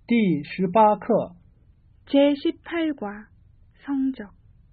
第18课 제18과 성적.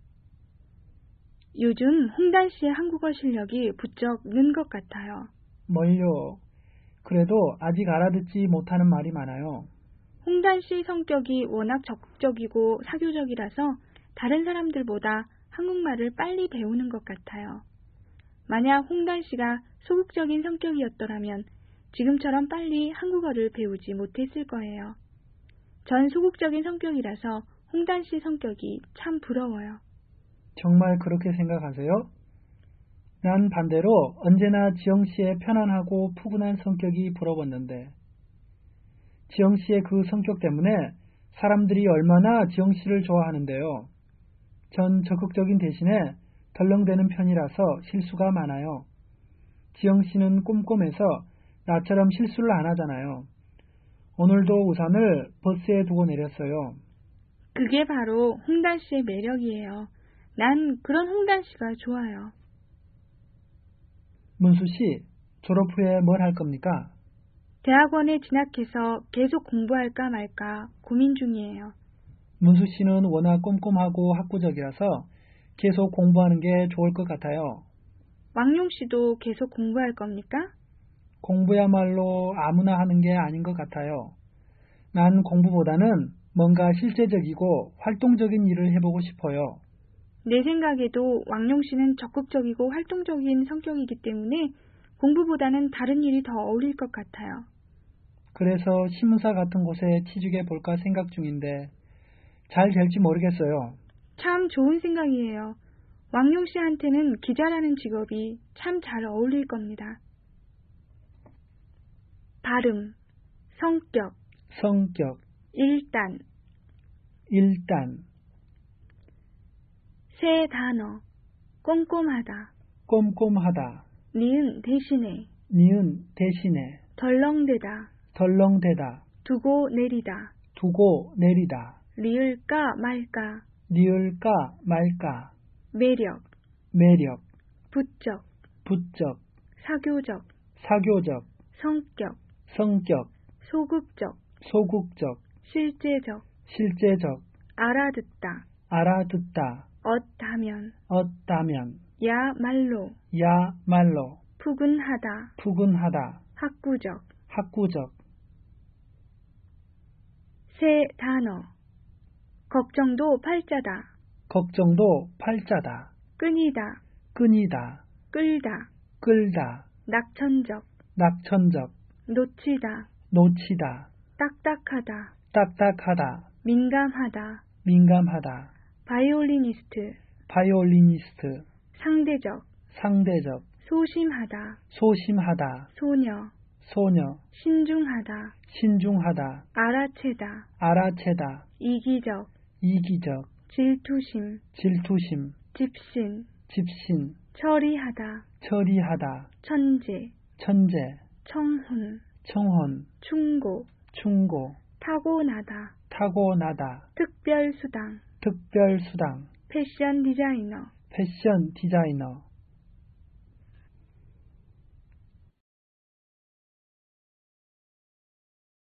요즘 홍단 씨의 한국어 실력이 부쩍 는 것 같아요. 뭘요? 그래도 아직 알아듣지 못하는 말이 많아요. 홍단 씨 성격이 워낙 적극적이고 사교적이라서 다른 사람들보다 한국말을 빨리 배우는 것 같아요. 만약 홍단 씨가 소극적인 성격이었더라면 지금처럼 빨리 한국어를 배우지 못했을 거예요. 전 소극적인 성격이라서 홍단 씨 성격이 참 부러워요. 정말 그렇게 생각하세요? 난 반대로 언제나 지영 씨의 편안하고 푸근한 성격이 부러웠는데 지영 씨의 그 성격 때문에 사람들이 얼마나 지영 씨를 좋아하는데요. 전 적극적인 대신에 덜렁대는 편이라서 실수가 많아요. 지영 씨는 꼼꼼해서 나처럼 실수를 안 하잖아요. 오늘도 우산을 버스에 두고 내렸어요. 그게 바로 홍단 씨의 매력이에요. 난 그런 홍단 씨가 좋아요. 문수 씨, 졸업 후에 뭘 할 겁니까? 대학원에 진학해서 계속 공부할까 말까 고민 중이에요. 문수 씨는 워낙 꼼꼼하고 학구적이라서 계속 공부하는 게 좋을 것 같아요. 왕용 씨도 계속 공부할 겁니까? 공부야말로 아무나 하는 게 아닌 것 같아요. 난 공부보다는 뭔가 실제적이고 활동적인 일을 해보고 싶어요. 내 생각에도 왕용 씨는 적극적이고 활동적인 성격이기 때문에 공부보다는 다른 일이 더 어울릴 것 같아요. 그래서 신문사 같은 곳에 취직해 볼까 생각 중인데 잘 될지 모르겠어요. 참 좋은 생각이에요. 왕용 씨한테는 기자라는 직업이 참 잘 어울릴 겁니다. 발음, 성격, 성격, 일단, 세 단어, 꼼꼼하다, 꼼꼼하다, 니은 대신에, 니은 대신에, 덜렁대다, 두고 내리다, 두고 내리다, 리을까 말까, 리을까 말까, 매력, 부쩍, 사교적, 성격, 소극적, 실제적, 알아듣다, 엇다면, 야말로, 푸근하다, 학구적. 세 단어, 걱정도 팔자다, 끊이다, 끌다, 낙천적, 놓치다, 딱딱하다, 민감하다, 바이올리니스트, 상대적, 소심하다, 소녀, 신중하다, 알아채다, 이기적, 질투심, 집신, 처리하다, 천재, 청혼, 충고, 타고나다, 특별수당, 패션 디자이너,